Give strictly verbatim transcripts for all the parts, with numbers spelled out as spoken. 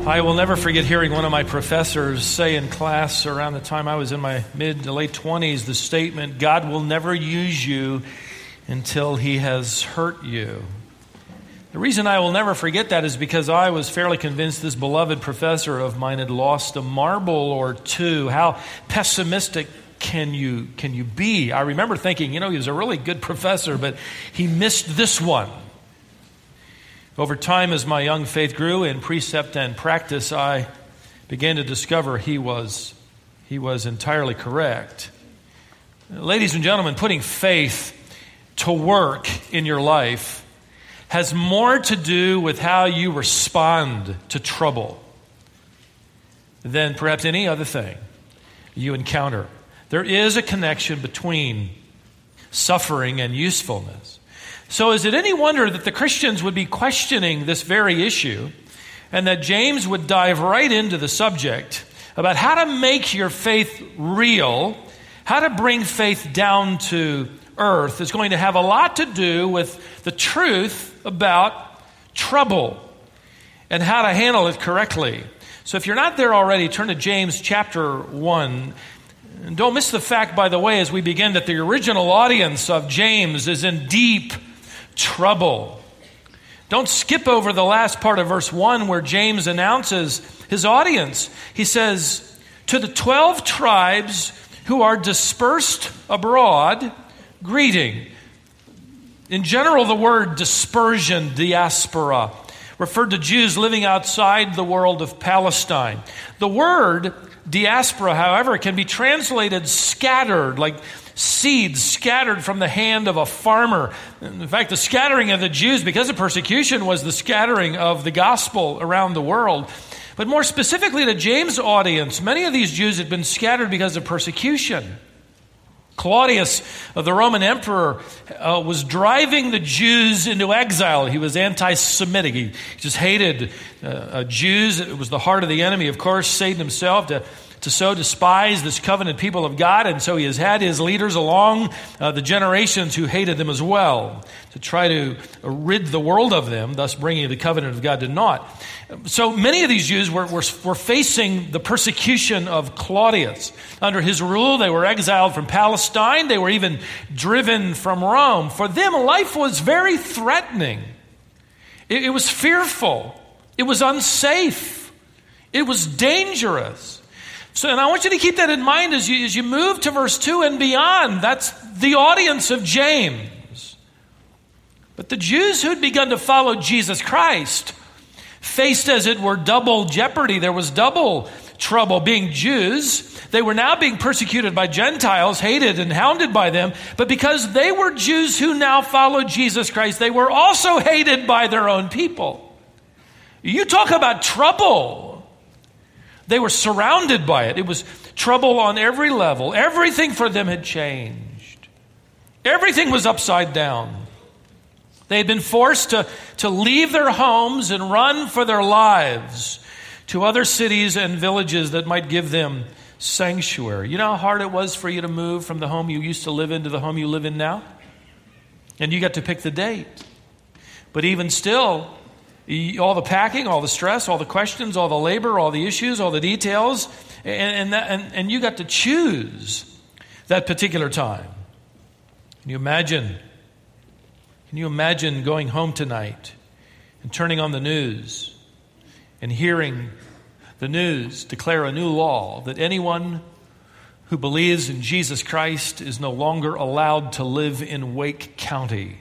I will never forget hearing one of my professors say in class around the time I was in my mid to late twenties the statement, God will never use you until he has hurt you. The reason I will never forget that is because I was fairly convinced this beloved professor of mine had lost a marble or two. How pessimistic can you, can you be? I remember thinking, you know, he was a really good professor, but he missed this one. Over time, as my young faith grew in precept and practice, I began to discover he was, he was entirely correct. Ladies and gentlemen, putting faith to work in your life has more to do with how you respond to trouble than perhaps any other thing you encounter. There is a connection between suffering and usefulness. So is it any wonder that the Christians would be questioning this very issue and that James would dive right into the subject about how to make your faith real, how to bring faith down to earth is going to have a lot to do with the truth about trouble and how to handle it correctly. So if you're not there already, turn to James chapter one. And don't miss the fact, by the way, as we begin, that the original audience of James is in deep trouble. Don't skip over the last part of verse one where James announces his audience. He says, to the twelve tribes who are dispersed abroad, greeting. In general, the word dispersion, diaspora, referred to Jews living outside the world of Palestine. The word diaspora, however, can be translated scattered, like seeds scattered from the hand of a farmer. In fact, the scattering of the Jews because of persecution was the scattering of the gospel around the world. But more specifically to James' audience, many of these Jews had been scattered because of persecution. Claudius, uh, the Roman emperor, uh, was driving the Jews into exile. He was anti-Semitic. He just hated uh, uh, Jews. It was the heart of the enemy, of course, Satan himself, to, to so despise this covenant people of God. And so he has had his leaders along uh, the generations who hated them as well, to try to rid the world of them, thus bringing the covenant of God to naught. So many of these Jews were, were, were facing the persecution of Claudius. Under his rule, they were exiled from Palestine. They were even driven from Rome. For them, life was very threatening. It, it was fearful. It was unsafe. It was dangerous. So, and I want you to keep that in mind as you, as you move to verse two and beyond. That's the audience of James. But the Jews who'd begun to follow Jesus Christ faced, as it were, double jeopardy. There was double trouble. Being Jews, they were now being persecuted by Gentiles, hated and hounded by them. But because they were Jews who now followed Jesus Christ, they were also hated by their own people. You talk about trouble. They were surrounded by it. It was trouble on every level. Everything for them had changed. Everything was upside down. They had been forced to, to leave their homes and run for their lives to other cities and villages that might give them sanctuary. You know how hard it was for you to move from the home you used to live in to the home you live in now? And you got to pick the date. But even still, all the packing, all the stress, all the questions, all the labor, all the issues, all the details, and, and, that, and, and you got to choose that particular time. Can you imagine? Can you imagine going home tonight and turning on the news and hearing the news declare a new law that anyone who believes in Jesus Christ is no longer allowed to live in Wake County?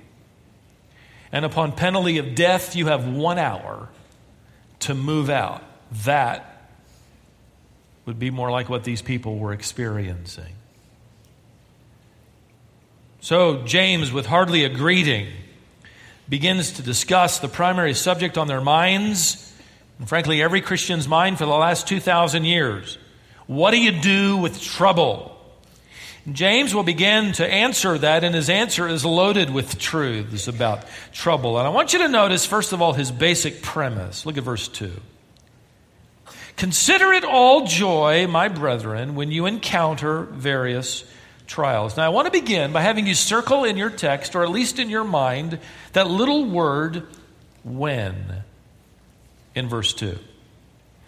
And upon penalty of death, you have one hour to move out. That would be more like what these people were experiencing. So James, with hardly a greeting, begins to discuss the primary subject on their minds, and frankly, every Christian's mind for the last two thousand years. What do you do with trouble? James will begin to answer that, and his answer is loaded with truths about trouble. And I want you to notice, first of all, his basic premise. Look at verse two. Consider it all joy, my brethren, when you encounter various trials. Now, I want to begin by having you circle in your text, or at least in your mind, that little word, when, in verse two.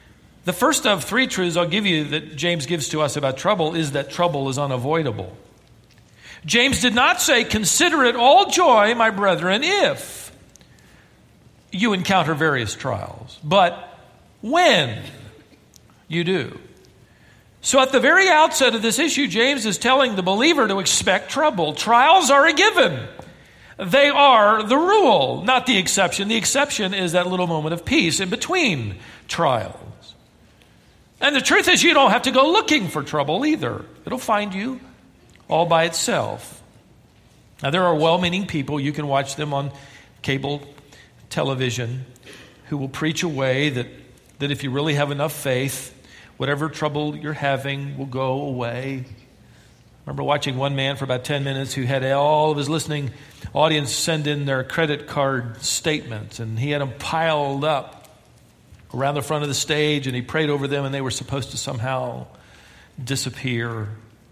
The first of three truths I'll give you that James gives to us about trouble is that trouble is unavoidable. James did not say, consider it all joy, my brethren, if you encounter various trials, but when you do. So at the very outset of this issue, James is telling the believer to expect trouble. Trials are a given. They are the rule, not the exception. The exception is that little moment of peace in between trials. And the truth is, you don't have to go looking for trouble either. It'll find you all by itself. Now, there are well-meaning people, you can watch them on cable television, who will preach a way that, that if you really have enough faith, whatever trouble you're having will go away. I remember watching one man for about ten minutes who had all of his listening audience send in their credit card statements, and he had them piled up around the front of the stage, and he prayed over them, and they were supposed to somehow disappear.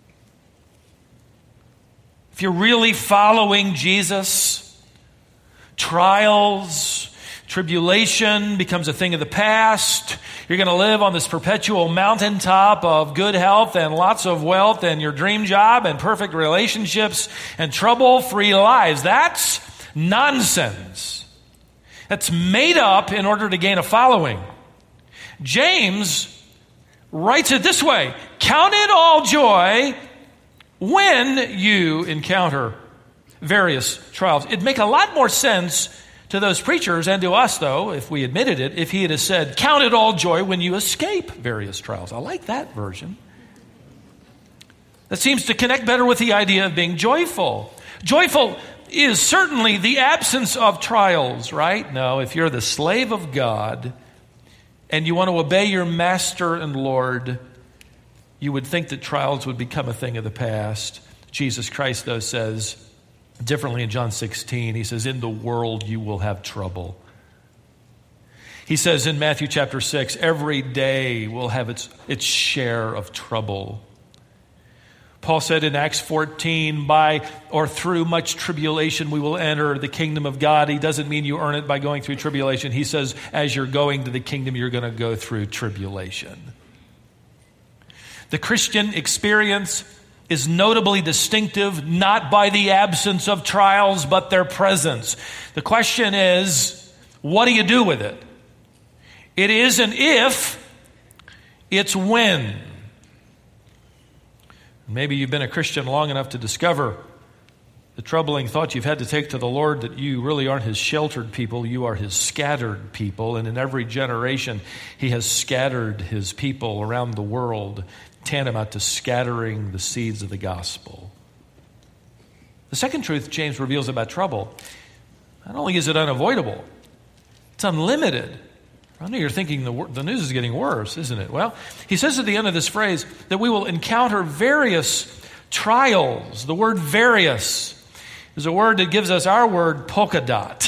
If you're really following Jesus, trials, tribulation becomes a thing of the past. You're going to live on this perpetual mountaintop of good health and lots of wealth and your dream job and perfect relationships and trouble-free lives. That's nonsense. That's made up in order to gain a following. James writes it this way: count it all joy when you encounter various trials. It'd make a lot more sense to those preachers and to us, though, if we admitted it, if he had said, count it all joy when you escape various trials. I like that version. That seems to connect better with the idea of being joyful. Joyful is certainly the absence of trials, right? No, if you're the slave of God and you want to obey your master and Lord, you would think that trials would become a thing of the past. Jesus Christ, though, says differently in John sixteen. He says, in the world you will have trouble. He says in Matthew chapter six, every day will have its, its share of trouble. Paul said in Acts fourteen, by or through much tribulation we will enter the kingdom of God. He doesn't mean you earn it by going through tribulation. He says as you're going to the kingdom, you're going to go through tribulation. The Christian experience is notably distinctive not by the absence of trials, but their presence. The question is, what do you do with it? It isn't if, it's when. Maybe you've been a Christian long enough to discover the troubling thought you've had to take to the Lord that you really aren't his sheltered people, you are his scattered people. And in every generation, he has scattered his people around the world, tantamount to scattering the seeds of the gospel. The second truth James reveals about trouble, not only is it unavoidable, it's unlimited. I know you're thinking the, the news is getting worse, isn't it? Well, he says at the end of this phrase that we will encounter various trials. The word various is a word that gives us our word polka dot.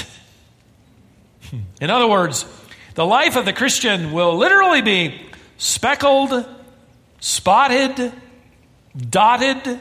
In other words, the life of the Christian will literally be speckled, spotted, dotted,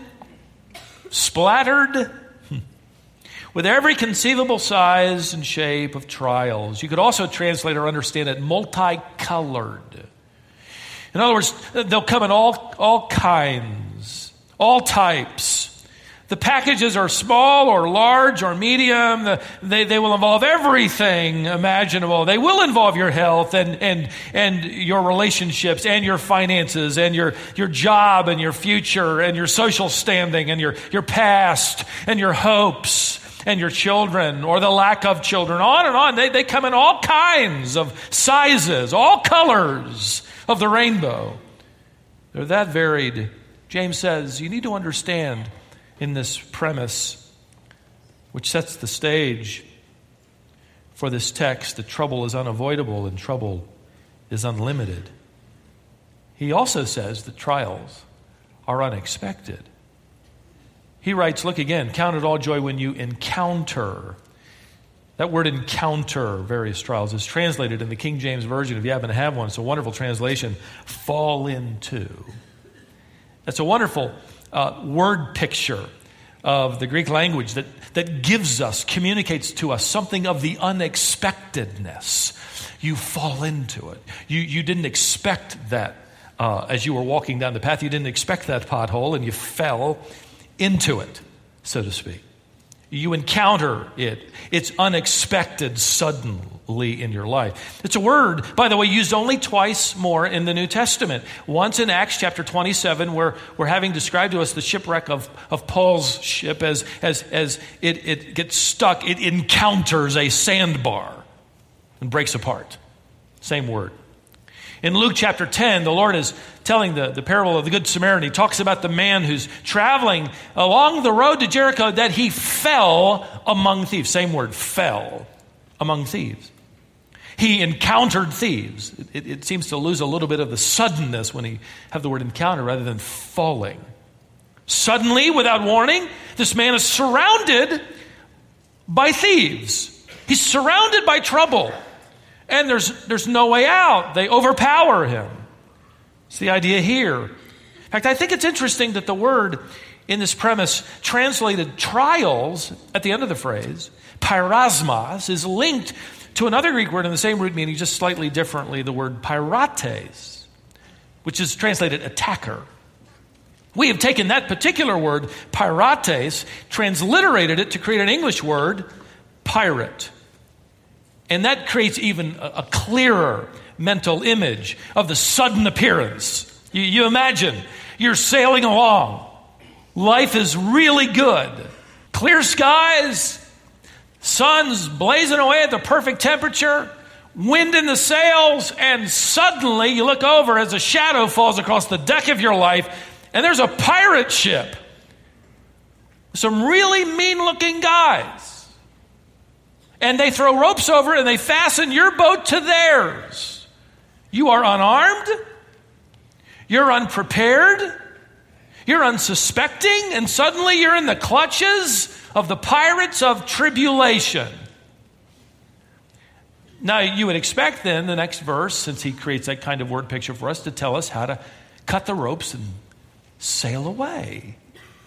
splattered, with every conceivable size and shape of trials. You could also translate or understand it multicolored. In other words, they'll come in all, all kinds, all types. The packages are small or large or medium. The, they, they will involve everything imaginable. They will involve your health and, and, and your relationships and your finances and your, your job and your future and your social standing and your, your past and your hopes and your children or the lack of children, on and on. They, they come in all kinds of sizes, all colors of the rainbow. They're that varied. James says you need to understand in this premise, which sets the stage for this text, that trouble is unavoidable and trouble is unlimited. He also says that trials are unexpected. He writes, look again, count it all joy when you encounter. That word encounter various trials is translated in the King James Version. If you happen to have one, it's a wonderful translation, fall into. That's a wonderful uh, word picture of the Greek language that, that gives us, communicates to us something of the unexpectedness. You fall into it. You, you didn't expect that uh, as you were walking down the path. You didn't expect that pothole, and you fell into it, so to speak. You encounter it. It's unexpected suddenly in your life. It's a word, by the way, used only twice more in the New Testament. Once in Acts chapter twenty-seven, where we're having described to us the shipwreck of, of Paul's ship as, as, as it, it gets stuck. It encounters a sandbar and breaks apart. Same word. In Luke chapter ten, the Lord is telling the, the parable of the Good Samaritan. He talks about the man who's traveling along the road to Jericho, that he fell among thieves. Same word, fell among thieves. He encountered thieves. It, it seems to lose a little bit of the suddenness when you have the word encounter rather than falling. Suddenly, without warning, this man is surrounded by thieves. He's surrounded by trouble. And there's there's no way out. They overpower him. It's the idea here. In fact, I think it's interesting that the word in this premise, translated trials at the end of the phrase, pyrasmos, is linked to another Greek word in the same root meaning, just slightly differently, the word pyrates, which is translated attacker. We have taken that particular word, pyrates, transliterated it to create an English word, pirate. And that creates even a, a clearer mental image of the sudden appearance. You, you imagine you're sailing along. Life is really good. Clear skies, sun's blazing away at the perfect temperature, wind in the sails, and suddenly you look over as a shadow falls across the deck of your life, and there's a pirate ship. Some really mean-looking guys. And they throw ropes over it and they fasten your boat to theirs. You are unarmed. You're unprepared. You're unsuspecting. And suddenly you're in the clutches of the pirates of tribulation. Now, you would expect then the next verse, since he creates that kind of word picture for us, to tell us how to cut the ropes and sail away.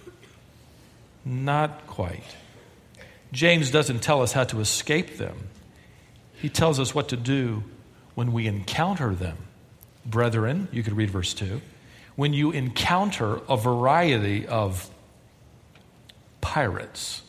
Not quite. James doesn't tell us how to escape them. He tells us what to do when we encounter them. Brethren, you could read verse two. When you encounter a variety of pirates,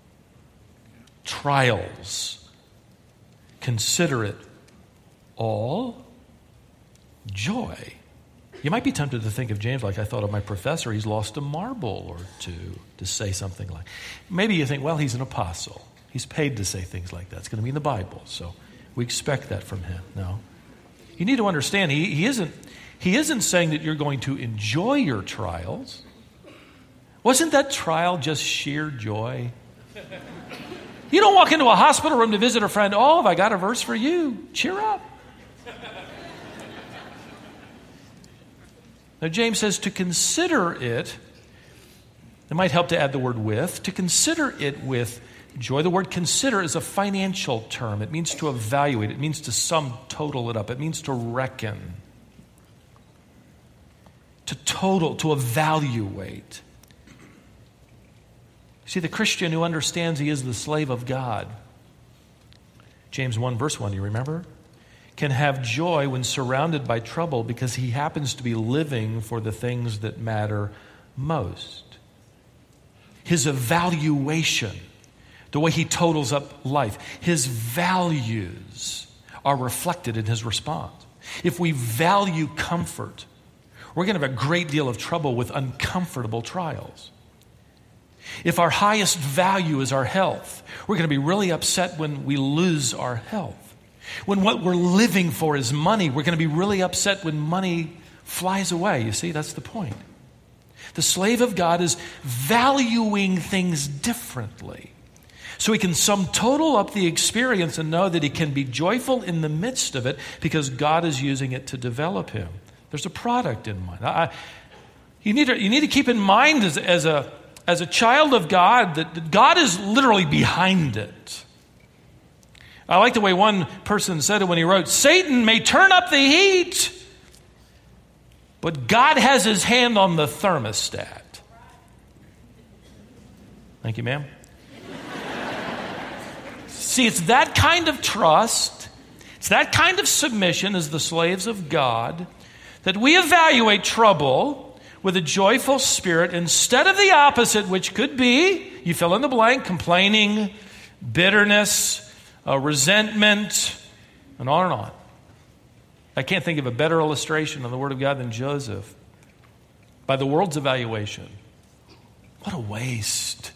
trials, consider it all joy. You might be tempted to think of James like I thought of my professor. He's lost a marble or two to say something like. Maybe you think, well, he's an apostle. He's paid to say things like that. It's going to be in the Bible, so we expect that from him. No. You need to understand, he, he isn't he isn't saying that you're going to enjoy your trials. Wasn't that trial just sheer joy? You don't walk into a hospital room to visit a friend. Oh, have I got a verse for you? Cheer up. Now, James says to consider it, it might help to add the word with, to consider it with joy. The word consider is a financial term. It means to evaluate. It means to sum total it up. It means to reckon. To total, to evaluate. See, the Christian who understands he is the slave of God, James one verse one, you remember? Can have joy when surrounded by trouble because he happens to be living for the things that matter most. His evaluation, the way he totals up life, his values are reflected in his response. If we value comfort, we're going to have a great deal of trouble with uncomfortable trials. If our highest value is our health, we're going to be really upset when we lose our health. When what we're living for is money, we're going to be really upset when money flies away. You see, that's the point. The slave of God is valuing things differently. So he can sum total up the experience and know that he can be joyful in the midst of it because God is using it to develop him. There's a product in mind. I, you, need to, you need to keep in mind as, as, a, as a child of God that, that God is literally behind it. I like the way one person said it when he wrote, Satan may turn up the heat, but God has his hand on the thermostat. Thank you, ma'am. See, it's that kind of trust, it's that kind of submission as the slaves of God that we evaluate trouble with a joyful spirit instead of the opposite, which could be, you fill in the blank, complaining, bitterness, uh, resentment, and on and on. I can't think of a better illustration of the Word of God than Joseph. By the world's evaluation, what a waste.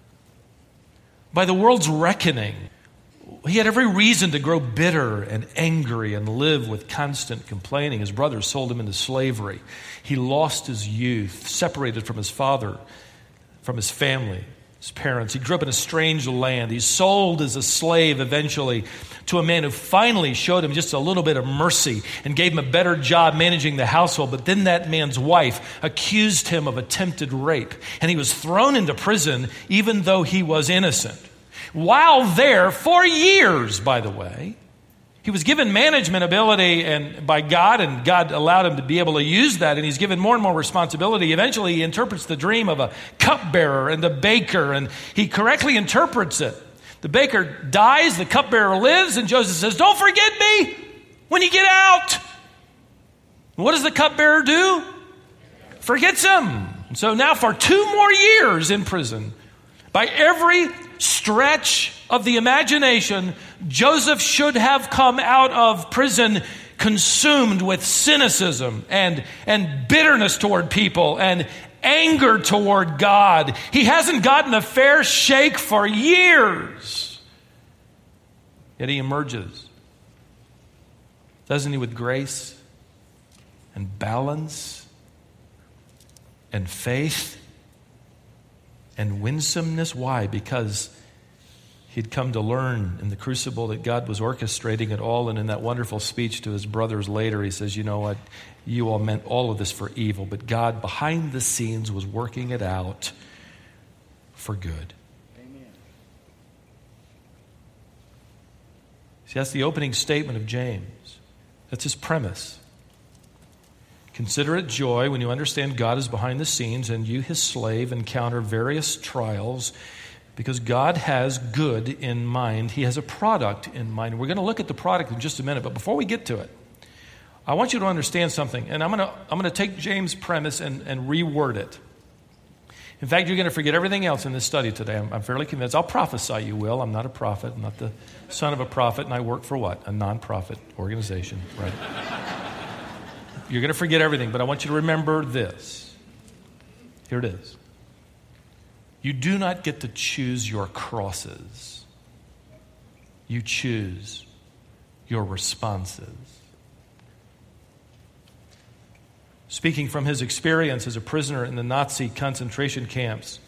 By the world's reckoning, he had every reason to grow bitter and angry and live with constant complaining. His brothers sold him into slavery. He lost his youth, separated from his father, from his family, his parents. He grew up in a strange land. He's sold as a slave eventually to a man who finally showed him just a little bit of mercy and gave him a better job managing the household. But then that man's wife accused him of attempted rape, and he was thrown into prison even though he was innocent. While there, for years, by the way, he was given management ability and by God, and God allowed him to be able to use that, and he's given more and more responsibility. Eventually, he interprets the dream of a cupbearer and a baker, and he correctly interprets it. The baker dies, the cupbearer lives, and Joseph says, "Don't forget me when you get out." And what does the cupbearer do? Forgets him. And so now for two more years in prison, by every stretch of the imagination, Joseph should have come out of prison consumed with cynicism and, and bitterness toward people and anger toward God. He hasn't gotten a fair shake for years. Yet he emerges, doesn't he, with grace and balance and faith and winsomeness. Why? Because he'd come to learn in the crucible that God was orchestrating it all. And in that wonderful speech to his brothers later, he says, you know what? You all meant all of this for evil, but God behind the scenes was working it out for good. Amen. See, that's the opening statement of James. That's his premise. Consider it joy when you understand God is behind the scenes and you, his slave, encounter various trials, because God has good in mind. He has a product in mind. We're going to look at the product in just a minute, but before we get to it, I want you to understand something, and I'm going to I'm going to take James' premise and, and reword it. In fact, you're going to forget everything else in this study today. I'm, I'm fairly convinced. I'll prophesy you will. I'm not a prophet. I'm not the son of a prophet, and I work for what? A non-profit organization, right? You're going to forget everything, but I want you to remember this. Here it is. You do not get to choose your crosses. You choose your responses. Speaking from his experience as a prisoner in the Nazi concentration camps,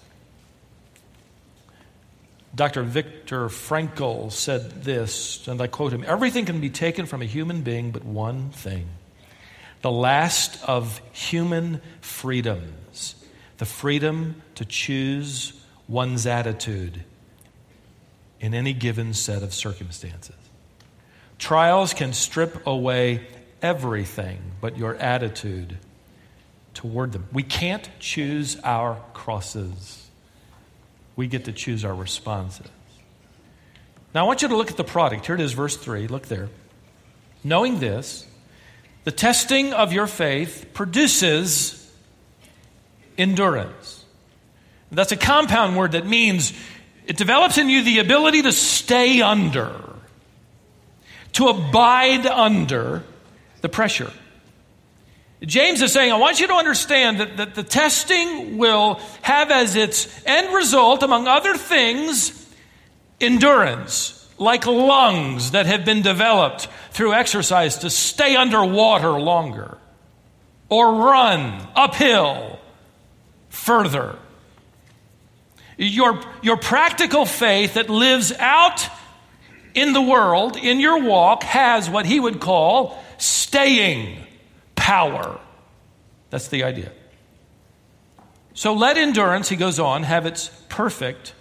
Doctor Viktor Frankl said this, and I quote him, "Everything can be taken from a human being but one thing. The last of human freedoms, the freedom to choose one's attitude in any given set of circumstances. Trials can strip away everything but your attitude toward them. We can't choose our crosses. We get to choose our responses." Now I want you to look at the product. Here it is, verse three. Look there. "Knowing this, the testing of your faith produces endurance." That's a compound word that means it develops in you the ability to stay under, to abide under the pressure. James is saying, I want you to understand that, that the testing will have as its end result, among other things, endurance. Like lungs that have been developed through exercise to stay underwater longer or run uphill further. Your, your practical faith that lives out in the world, in your walk, has what he would call staying power. That's the idea. So let endurance, he goes on, have its perfect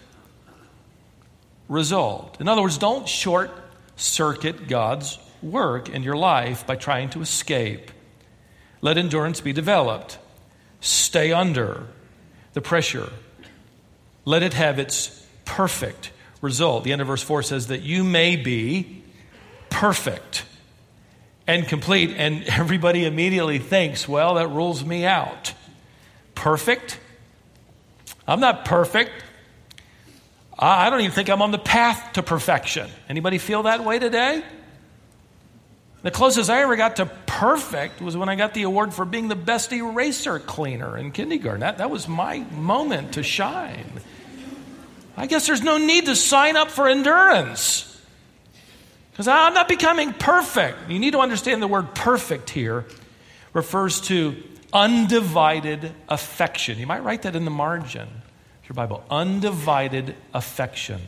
result. In other words, don't short circuit God's work in your life by trying to escape. Let endurance be developed. Stay under the pressure let it have its perfect result. The end of verse four says that you may be perfect and complete. And everybody immediately thinks, well, that rules me out. Perfect? I'm not perfect. I don't even think I'm on the path to perfection. Anybody feel that way today? The closest I ever got to perfect was when I got the award for being the best eraser cleaner in kindergarten. That, that was my moment to shine. I guess there's no need to sign up for endurance because I'm not becoming perfect. You need to understand the word perfect here refers to undivided affection. You might write that in the margin. Your Bible, undivided affection.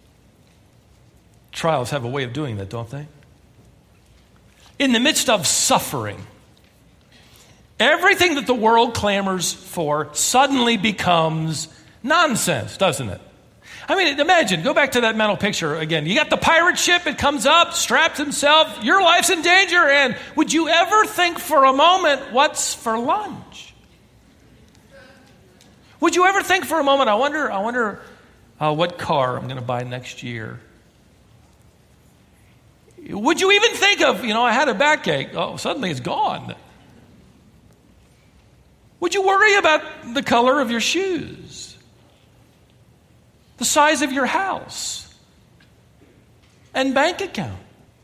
Trials have a way of doing that, don't they? In the midst of suffering, everything that the world clamors for suddenly becomes nonsense, doesn't it? I mean, imagine, go back to that mental picture again. You got the pirate ship, it comes up, straps himself, your life's in danger, and would you ever think for a moment, what's for lunch? Would you ever think for a moment, I wonder, I wonder uh, what car I'm going to buy next year? Would you even think of, you know, I had a backache. Oh, suddenly it's gone. Would you worry about the color of your shoes? The size of your house? And bank account?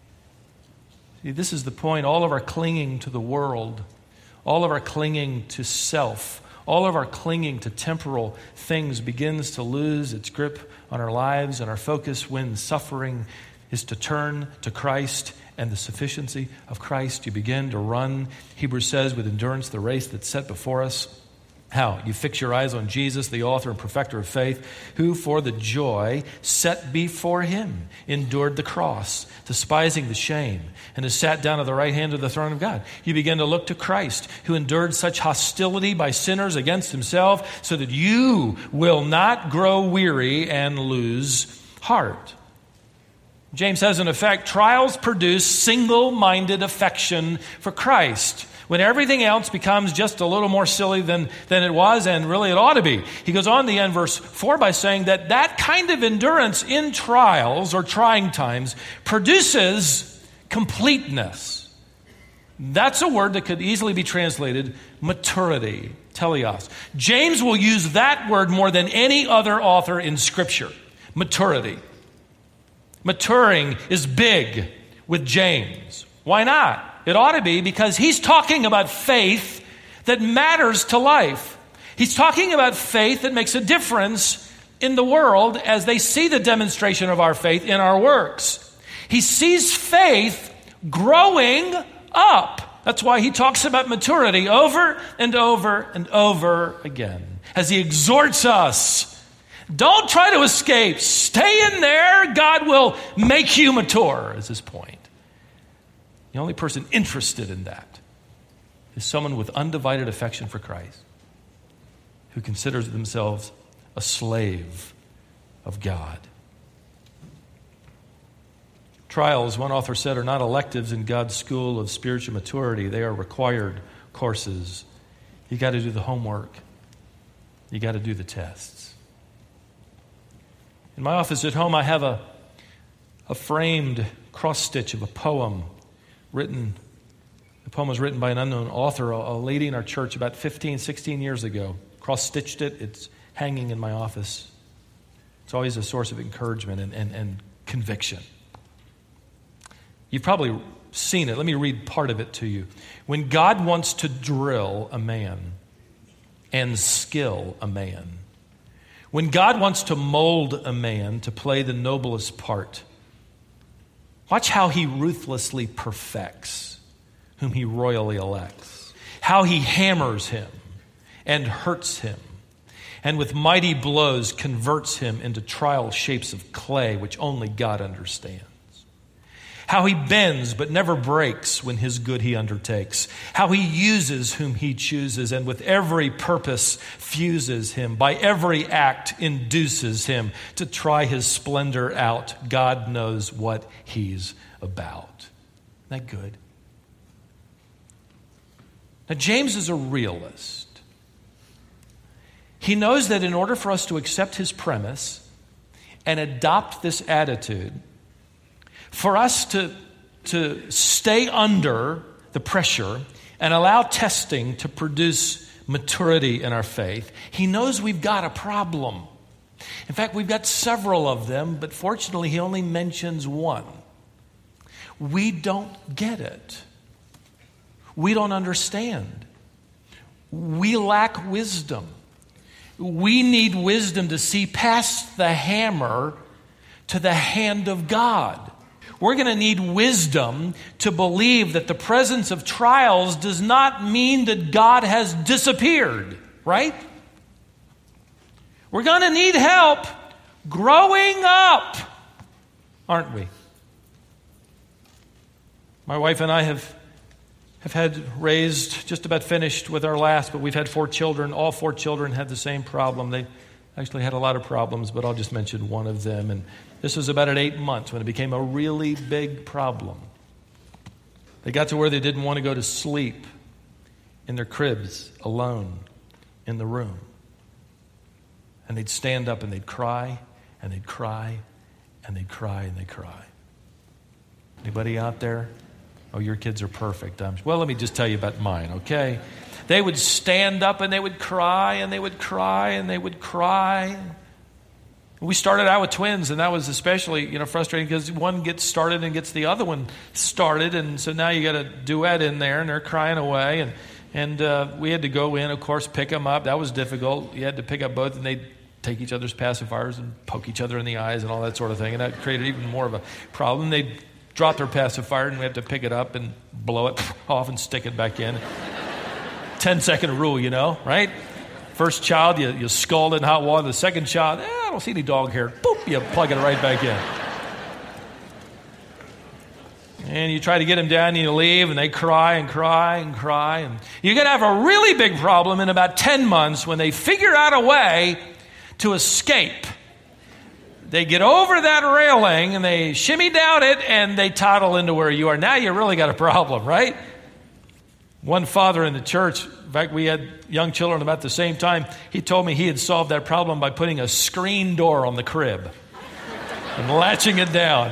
See, this is the point. All of our clinging to the world, all of our clinging to self, all of our clinging to temporal things begins to lose its grip on our lives and our focus when suffering is to turn to Christ and the sufficiency of Christ. You begin to run, Hebrews says, with endurance the race that's set before us. How? You fix your eyes on Jesus, the author and perfecter of faith, who for the joy set before him endured the cross, despising the shame, and has sat down at the right hand of the throne of God. You begin to look to Christ, who endured such hostility by sinners against himself, so that you will not grow weary and lose heart. James says, in effect, trials produce single-minded affection for Christ. When everything else becomes just a little more silly than, than it was, and really it ought to be. He goes on to end verse four by saying that that kind of endurance in trials or trying times produces completeness. That's a word that could easily be translated maturity, teleos. James will use that word more than any other author in Scripture, maturity. Maturing is big with James. Why not? It ought to be, because he's talking about faith that matters to life. He's talking about faith that makes a difference in the world as they see the demonstration of our faith in our works. He sees faith growing up. That's why he talks about maturity over and over and over again as he exhorts us. Don't try to escape. Stay in there. God will make you mature, is his point. The only person interested in that is someone with undivided affection for Christ, who considers themselves a slave of God. Trials, one author said, are not electives in God's school of spiritual maturity. They are required courses. You got to do the homework. You got to do the tests. In my office at home, I have a, a framed cross-stitch of a poem written. The poem was written by an unknown author, a, a lady in our church about fifteen, sixteen years ago. Cross-stitched it. It's hanging in my office. It's always a source of encouragement and, and, and conviction. You've probably seen it. Let me read part of it to you. When God wants to drill a man and skill a man, when God wants to mold a man to play the noblest part, watch how he ruthlessly perfects whom he royally elects, how he hammers him and hurts him, and with mighty blows converts him into trial shapes of clay which only God understands. How he bends but never breaks when his good he undertakes. How he uses whom he chooses, and with every purpose fuses him. By every act induces him to try his splendor out. God knows what he's about. Isn't that good? Now, James is a realist. He knows that in order for us to accept his premise and adopt this attitude, for us to, to stay under the pressure and allow testing to produce maturity in our faith, he knows we've got a problem. In fact, we've got several of them, but fortunately, he only mentions one. We don't get it. We don't understand. We lack wisdom. We need wisdom to see past the hammer to the hand of God. We're going to need wisdom to believe that the presence of trials does not mean that God has disappeared, right? We're going to need help growing up, aren't we? My wife and I have, have had raised, just about finished with our last, but we've had four children. All four children had the same problem. They actually had a lot of problems, but I'll just mention one of them. And this was about at eight months when it became a really big problem. They got to where they didn't want to go to sleep in their cribs alone in the room. And they'd stand up and they'd cry and they'd cry and they'd cry and they'd cry. Anybody out there? Oh, your kids are perfect. I'm, well, let me just tell you about mine, okay? They would stand up and they would cry and they would cry and they would cry. We started out with twins, and that was especially, you know, frustrating because one gets started and gets the other one started, and so now you got a duet in there, and they're crying away, and and uh, we had to go in, of course, pick them up. That was difficult. You had to pick up both, and they'd take each other's pacifiers and poke each other in the eyes and all that sort of thing, and that created even more of a problem. They'd drop their pacifier, and we had to pick it up and blow it off and stick it back in. ten-second rule, you know, right? First child, you, you scald in hot water. The second child, eh, I don't see any dog hair. Boop, you plug it right back in. And you try to get them down and you leave, and they cry and cry and cry. And you're going to have a really big problem in about ten months when they figure out a way to escape. They get over that railing and they shimmy down it and they toddle into where you are. Now you really got a problem, right? One father in the church, in fact, we had young children about the same time. He told me he had solved that problem by putting a screen door on the crib and latching it down.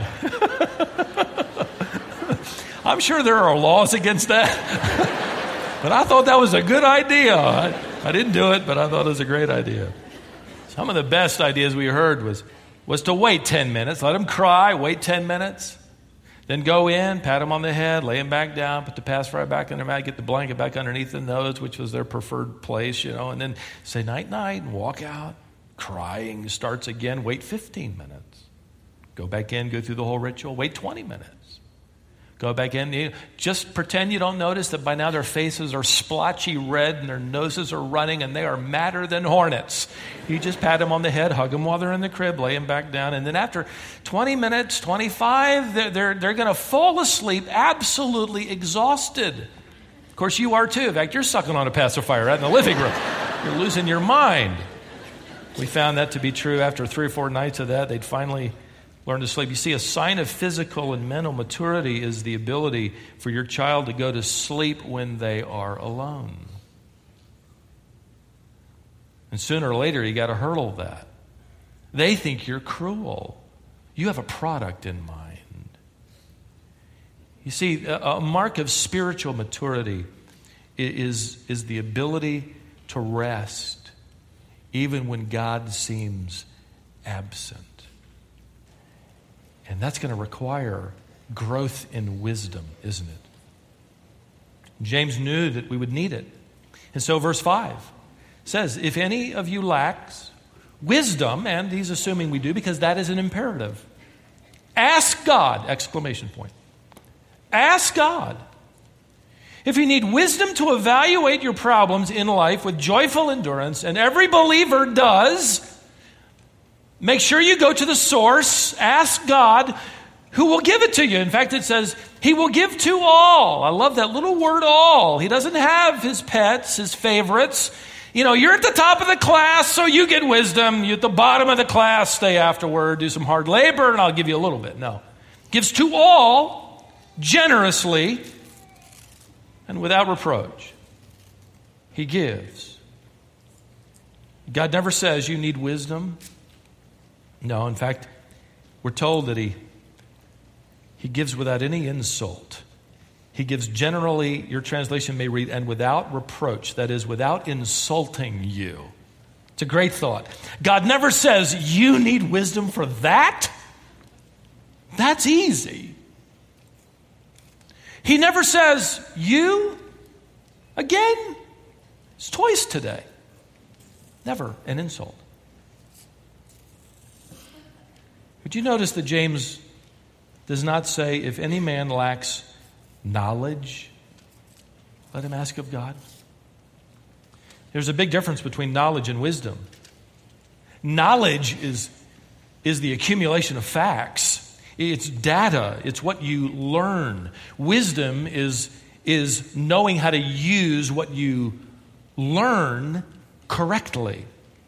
I'm sure there are laws against that, but I thought that was a good idea. I, I didn't do it, but I thought it was a great idea. Some of the best ideas we heard was, was to wait ten minutes, let them cry, wait ten minutes. Then go in, pat them on the head, lay them back down, put the pacifier back in their mouth, get the blanket back underneath the nose, which was their preferred place, you know, and then say night-night and walk out. Crying starts again. Wait fifteen minutes. Go back in, go through the whole ritual. Wait twenty minutes. Go back in. Just pretend you don't notice that by now their faces are splotchy red and their noses are running and they are madder than hornets. You just pat them on the head, hug them while they're in the crib, lay them back down. And then after twenty minutes, twenty-five, they're, they're, they're going to fall asleep absolutely exhausted. Of course, you are too. In fact, you're sucking on a pacifier right in the living room. You're losing your mind. We found that to be true. After three or four nights of that, they'd finally learn to sleep. You see, a sign of physical and mental maturity is the ability for your child to go to sleep when they are alone. And sooner or later, you got to hurdle that. They think you're cruel. You have a product in mind. You see, a mark of spiritual maturity is, is the ability to rest even when God seems absent. And that's going to require growth in wisdom, isn't it? James knew that we would need it. And so verse five says, if any of you lacks wisdom, and he's assuming we do because that is an imperative, ask God, exclamation point. Ask God. If you need wisdom to evaluate your problems in life with joyful endurance, and every believer does, make sure you go to the source, ask God, who will give it to you. In fact, it says, he will give to all. I love that little word all. He doesn't have his pets, his favorites. You know, you're at the top of the class, so you get wisdom. You're at the bottom of the class, stay afterward, do some hard labor, and I'll give you a little bit. No. Gives to all, generously, and without reproach. He gives. God never says you need wisdom. No, in fact, we're told that he, he gives without any insult. He gives generally, your translation may read, and without reproach, that is, without insulting you. It's a great thought. God never says, you need wisdom for that. That's easy. He never says, you, again, it's toys today. Never an insult. But you notice that James does not say, if any man lacks knowledge, let him ask of God. There's a big difference between knowledge and wisdom. Knowledge is, is the accumulation of facts. It's data. It's what you learn. Wisdom is, is knowing how to use what you learn correctly.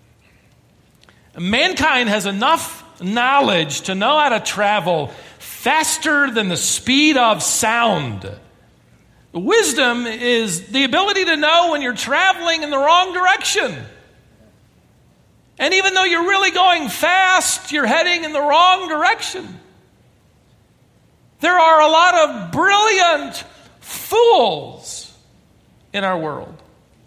Mankind has enough knowledge to know how to travel faster than the speed of sound. Wisdom is the ability to know when you're traveling in the wrong direction. And even though you're really going fast, you're heading in the wrong direction. There are a lot of brilliant fools in our world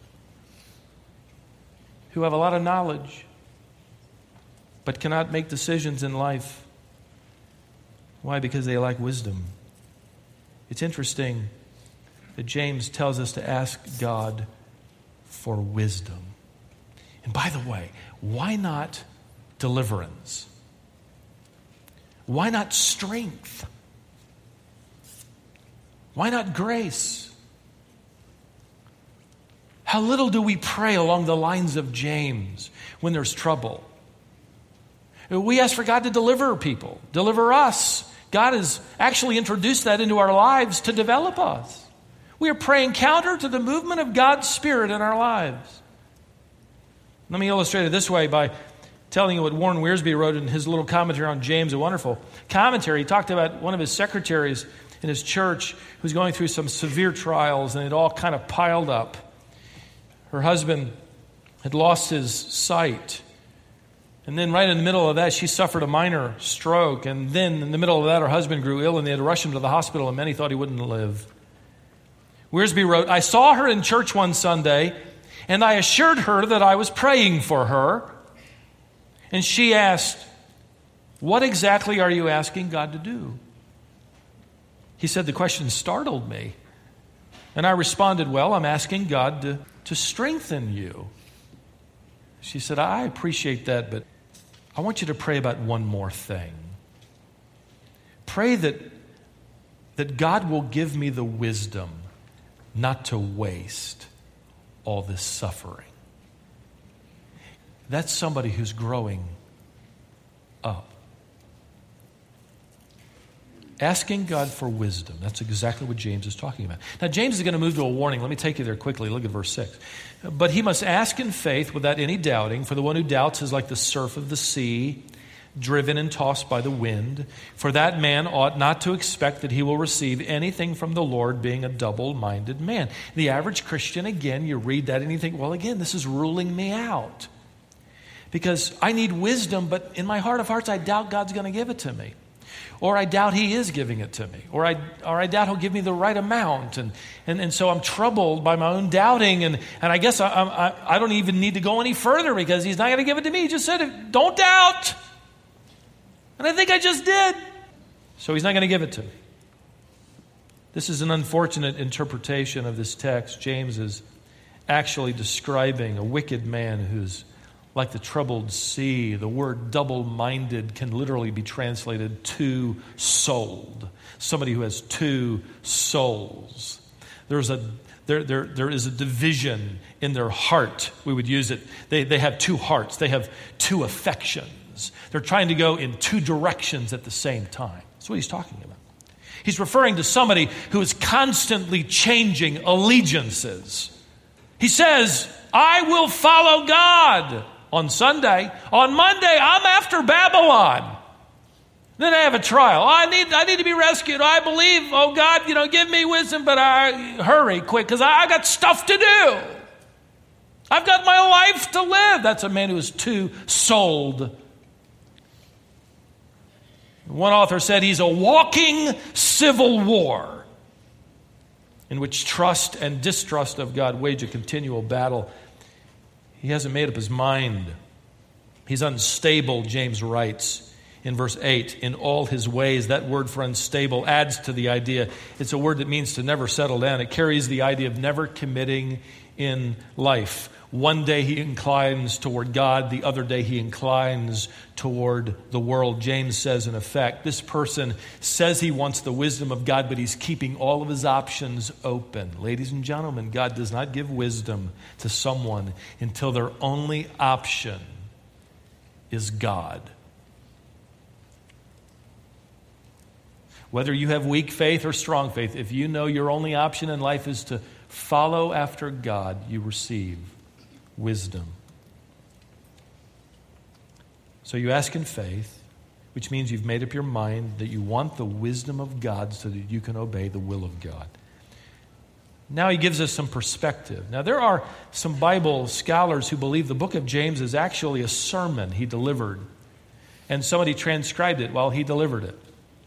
who have a lot of knowledge but cannot make decisions in life. Why? Because they lack wisdom. It's interesting that James tells us to ask God for wisdom. And by the way, why not deliverance? Why not strength? Why not grace? How little do we pray along the lines of James when there's trouble? We ask for God to deliver people, deliver us. God has actually introduced that into our lives to develop us. We are praying counter to the movement of God's Spirit in our lives. Let me illustrate it this way by telling you what Warren Wiersbe wrote in his little commentary on James, a wonderful commentary. He talked about one of his secretaries in his church who's going through some severe trials, and it all kind of piled up. Her husband had lost his sight. And then right in the middle of that, she suffered a minor stroke. And then in the middle of that, her husband grew ill, and they had to rush him to the hospital, and many thought he wouldn't live. Wiersbe wrote, I saw her in church one Sunday, and I assured her that I was praying for her. And she asked, what exactly are you asking God to do? He said, the question startled me. And I responded, well, I'm asking God to, to strengthen you. She said, I appreciate that, but I want you to pray about one more thing. Pray that, that God will give me the wisdom not to waste all this suffering. That's somebody who's growing up. Asking God for wisdom. That's exactly what James is talking about. Now, James is going to move to a warning. Let me take you there quickly. Look at verse six. But he must ask in faith without any doubting, for the one who doubts is like the surf of the sea, driven and tossed by the wind. For that man ought not to expect that he will receive anything from the Lord, being a double-minded man. The average Christian, again, you read that and you think, well, again, this is ruling me out. Because I need wisdom, but in my heart of hearts, I doubt God's going to give it to me. Or I doubt he is giving it to me. Or I or I doubt he'll give me the right amount. And and, and so I'm troubled by my own doubting. And, and I guess I, I, I don't even need to go any further because he's not going to give it to me. He just said, don't doubt. And I think I just did. So he's not going to give it to me. This is an unfortunate interpretation of this text. James is actually describing a wicked man who's like the troubled sea. The word double-minded can literally be translated two-souled. Somebody who has two souls. There's a there, there, there is a division in their heart. We would use it. They, they have two hearts. They have two affections. They're trying to go in two directions at the same time. That's what he's talking about. He's referring to somebody who is constantly changing allegiances. He says, I will follow God on Sunday. On Monday, I'm after Babylon. Then I have a trial. Oh, I need I need to be rescued. I believe, oh God, you know, give me wisdom, but I hurry quick because I, I got stuff to do. I've got my life to live. That's a man who is too sold. One author said he's a walking civil war in which trust and distrust of God wage a continual battle. He hasn't made up his mind. He's unstable, James writes in verse eight, in all his ways. That word for unstable adds to the idea. It's a word that means to never settle down. It carries the idea of never committing in life. One day he inclines toward God, the other day he inclines toward the world. James says, in effect, this person says he wants the wisdom of God, but he's keeping all of his options open. Ladies and gentlemen, God does not give wisdom to someone until their only option is God. Whether you have weak faith or strong faith, if you know your only option in life is to follow after God, you receive wisdom. So you ask in faith, which means you've made up your mind that you want the wisdom of God so that you can obey the will of God. Now he gives us some perspective. Now there are some Bible scholars who believe the book of James is actually a sermon he delivered, and somebody transcribed it while he delivered it.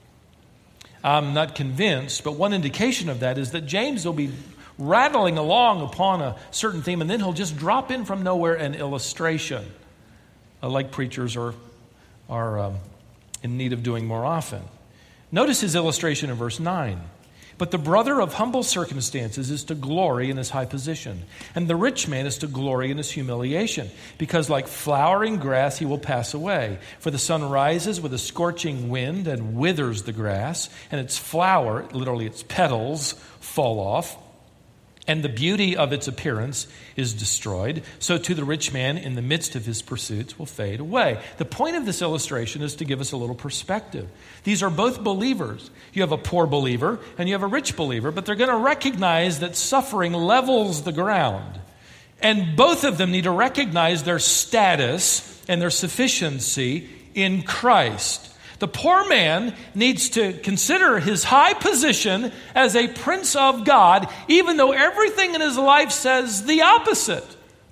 I'm not convinced, but one indication of that is that James will be rattling along upon a certain theme, and then he'll just drop in from nowhere an illustration, uh, like preachers are, are um, in need of doing more often. Notice his illustration in verse nine. But the brother of humble circumstances is to glory in his high position, and the rich man is to glory in his humiliation, because like flowering grass he will pass away. For the sun rises with a scorching wind and withers the grass, and its flower, literally its petals, fall off, and the beauty of its appearance is destroyed. So too the rich man in the midst of his pursuits will fade away. The point of this illustration is to give us a little perspective. These are both believers. You have a poor believer and you have a rich believer, but they're going to recognize that suffering levels the ground. And both of them need to recognize their status and their sufficiency in Christ. The poor man needs to consider his high position as a prince of God, even though everything in his life says the opposite.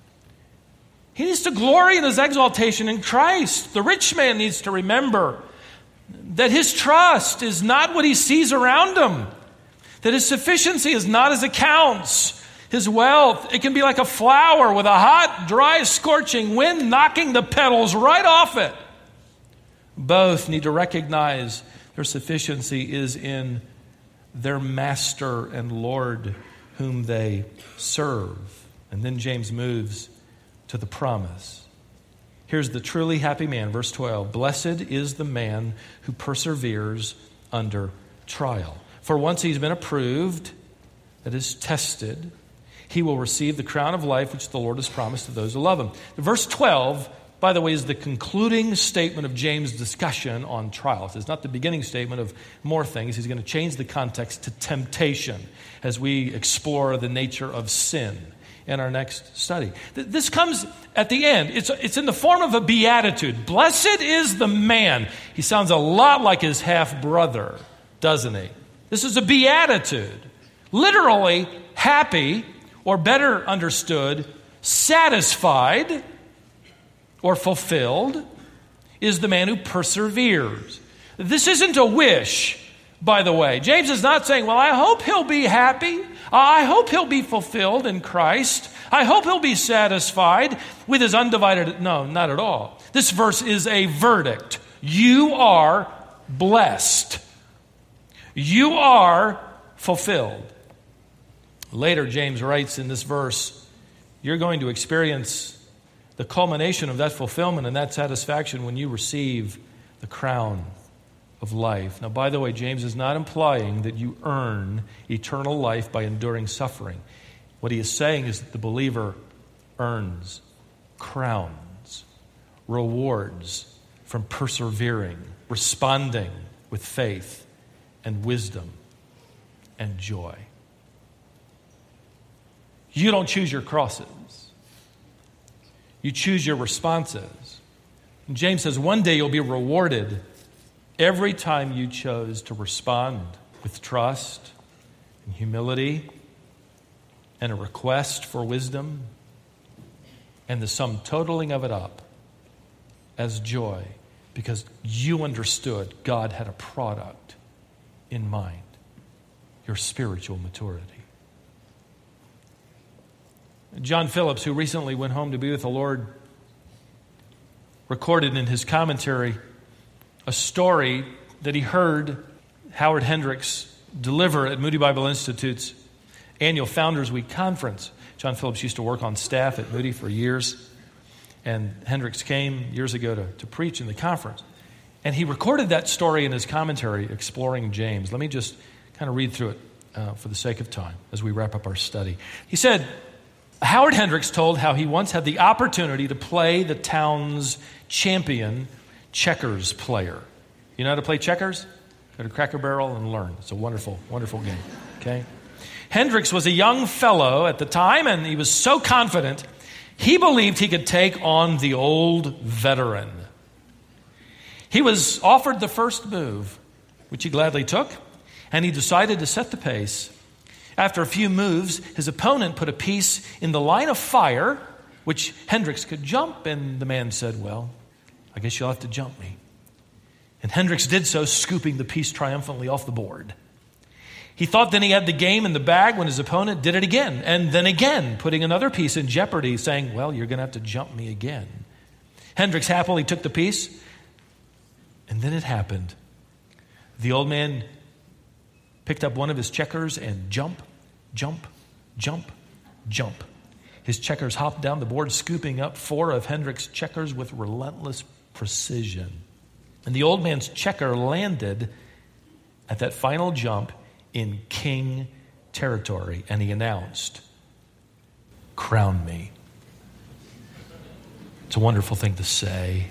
He needs to glory in his exaltation in Christ. The rich man needs to remember that his trust is not what he sees around him, that his sufficiency is not his accounts, his wealth. It can be like a flower with a hot, dry, scorching wind knocking the petals right off it. Both need to recognize their sufficiency is in their master and Lord whom they serve. And then James moves to the promise. Here's the truly happy man, verse twelve. Blessed is the man who perseveres under trial. For once he's been approved, that is tested, he will receive the crown of life which the Lord has promised to those who love him. Verse twelve, by the way, is the concluding statement of James' discussion on trials. It's not the beginning statement of more things. He's going to change the context to temptation as we explore the nature of sin in our next study. This comes at the end. It's, it's in the form of a beatitude. Blessed is the man. He sounds a lot like his half-brother, doesn't he? This is a beatitude. Literally, happy, or better understood, satisfied, or fulfilled, is the man who perseveres. This isn't a wish, by the way. James is not saying, well, I hope he'll be happy. I hope he'll be fulfilled in Christ. I hope he'll be satisfied with his undivided... No, not at all. This verse is a verdict. You are blessed. You are fulfilled. Later, James writes in this verse, you're going to experience the culmination of that fulfillment and that satisfaction when you receive the crown of life. Now, by the way, James is not implying that you earn eternal life by enduring suffering. What he is saying is that the believer earns crowns, rewards from persevering, responding with faith and wisdom and joy. You don't choose your crosses. You choose your responses. And James says one day you'll be rewarded every time you chose to respond with trust and humility and a request for wisdom and the sum totaling of it up as joy, because you understood God had a product in mind, your spiritual maturity. John Phillips, who recently went home to be with the Lord, recorded in his commentary a story that he heard Howard Hendricks deliver at Moody Bible Institute's annual Founders Week conference. John Phillips used to work on staff at Moody for years, and Hendricks came years ago to, to preach in the conference. And he recorded that story in his commentary, Exploring James. Let me just kind of read through it uh, for the sake of time as we wrap up our study. He said, Howard Hendricks told how he once had the opportunity to play the town's champion checkers player. You know how to play checkers? Go to Cracker Barrel and learn. It's a wonderful, wonderful game. Okay? Hendricks was a young fellow at the time, and he was so confident, he believed he could take on the old veteran. He was offered the first move, which he gladly took, and he decided to set the pace. After a few moves, his opponent put a piece in the line of fire, which Hendricks could jump, and the man said, well, I guess you'll have to jump me. And Hendricks did so, scooping the piece triumphantly off the board. He thought then he had the game in the bag when his opponent did it again, and then again, putting another piece in jeopardy, saying, well, you're going to have to jump me again. Hendricks happily took the piece, and then it happened. The old man picked up one of his checkers and jump, jump, jump, jump. His checkers hopped down the board, scooping up four of Hendricks' checkers with relentless precision. And the old man's checker landed at that final jump in king territory, and he announced, crown me. It's a wonderful thing to say.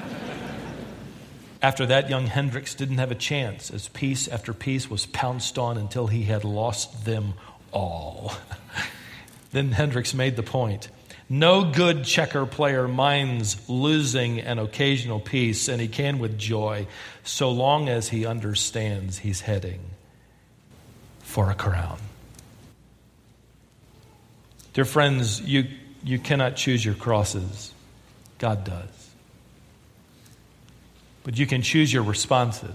After that, young Hendricks didn't have a chance, as piece after piece was pounced on until he had lost them all. Then Hendricks made the point. No good checker player minds losing an occasional piece, and he can with joy, so long as he understands he's heading for a crown. Dear friends, you, you cannot choose your crosses. God does. But you can choose your responses.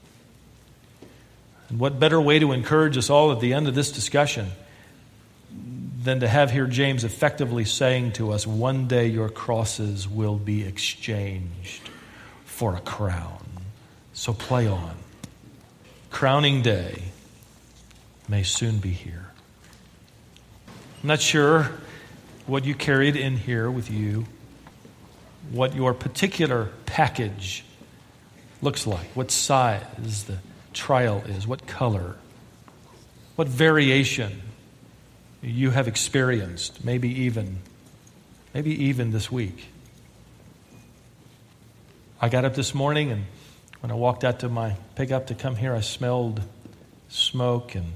And what better way to encourage us all at the end of this discussion than to have here James effectively saying to us, one day your crosses will be exchanged for a crown. So play on. Crowning day may soon be here. I'm not sure what you carried in here with you, what your particular package looks like, what size the trial is, what color, what variation you have experienced, maybe even, maybe even this week. I got up this morning, and when I walked out to my pickup to come here, I smelled smoke, and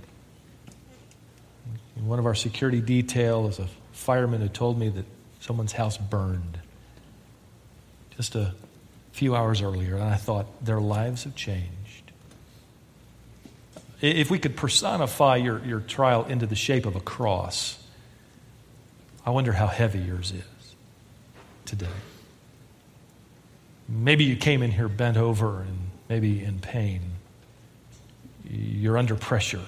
one of our security detail is a fireman who told me that someone's house burned just a few hours earlier, and I thought, their lives have changed. If we could personify your, your trial into the shape of a cross, I wonder how heavy yours is today. Maybe you came in here bent over and maybe in pain. You're under pressure.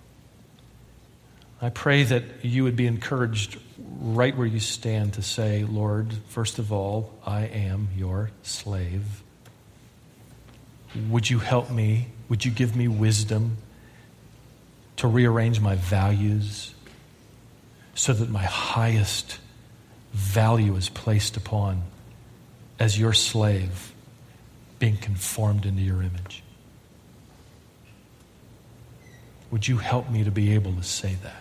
I pray that you would be encouraged right where you stand to say, Lord, first of all, I am your slave. Would you help me? Would you give me wisdom to rearrange my values so that my highest value is placed upon as your slave being conformed into your image? Would you help me to be able to say that?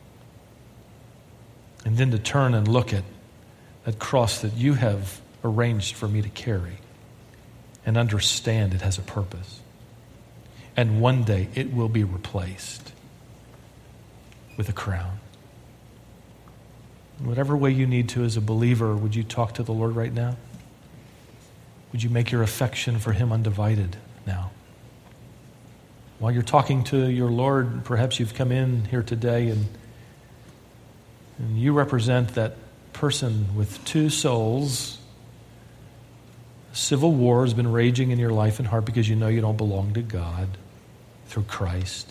And then to turn and look at that cross that you have arranged for me to carry and understand it has a purpose. And one day it will be replaced with a crown. In whatever way you need to as a believer, would you talk to the Lord right now? Would you make your affection for him undivided now? While you're talking to your Lord, perhaps you've come in here today and, and you represent that person with two souls. Civil war has been raging in your life and heart because you know you don't belong to God through Christ.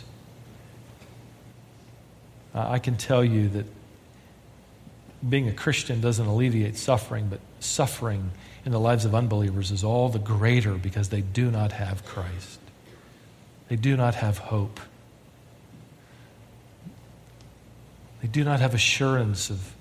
I can tell you that being a Christian doesn't alleviate suffering, but suffering in the lives of unbelievers is all the greater because they do not have Christ. They do not have hope. They do not have assurance of,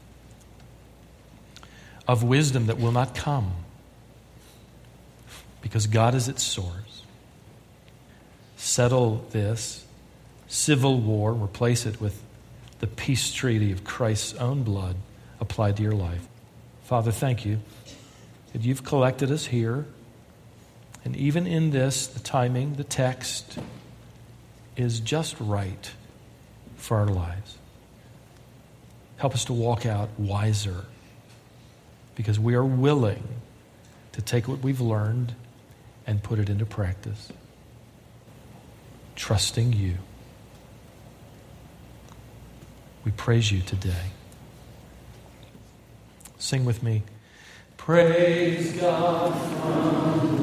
of wisdom that will not come because God is its source. Settle this civil war, replace it with the peace treaty of Christ's own blood applied to your life. Father, thank you that you've collected us here. And even in this, the timing, the text is just right for our lives. Help us to walk out wiser because we are willing to take what we've learned and put it into practice. Trusting you. We praise you today. Sing with me. Praise God from